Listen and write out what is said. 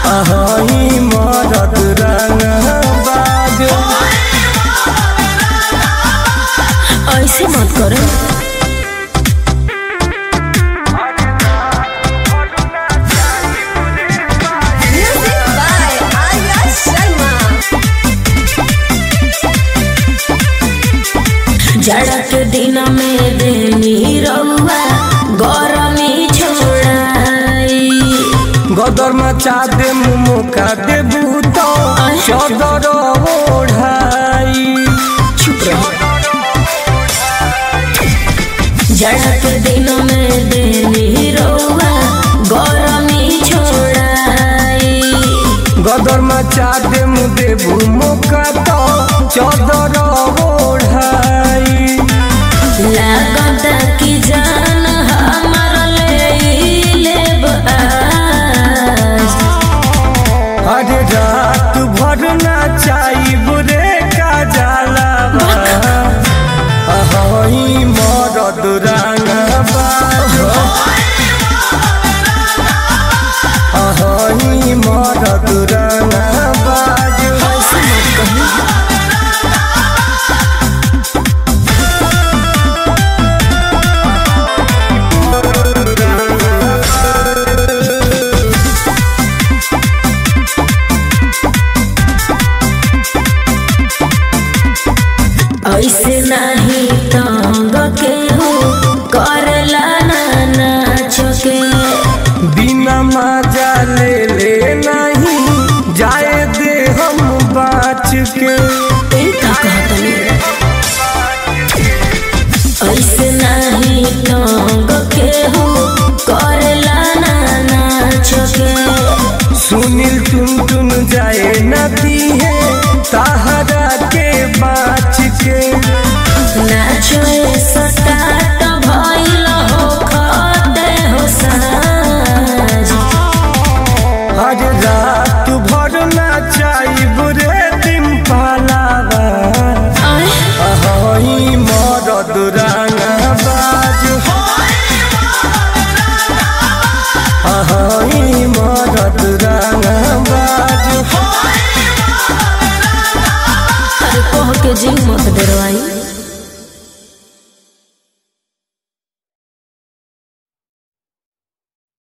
अहई मरद रंगबाज। ऐसे मत करो। जाड़ा के दिन में देनी रउआ गरमी छोड़ाई। गदर मचा दे मुका दे बूतो चदर ओढ़ाई। चुप रहो। जाड़ा के दिन में देनी रउआ गरमी छोड़ाई। गदर मचा दे मुदे मुका तो चदर ओढ़ाई। लागता कि जान हमार लेब आज। अरे रात भर नाचाई बुरे का जाला अहई मरद रंगबाज। अहई मरद रंगबाज। ऐसे मत कहो। ऐसे नहीं तंग के हो करला नाच के। बिना मजा ले ले नहीं जाए दे हम बाच के। का कहतनी ऐसे नहीं तंग के हो करला नाच के। सुनील टुन जाए नदी है ताहरा के बाच के।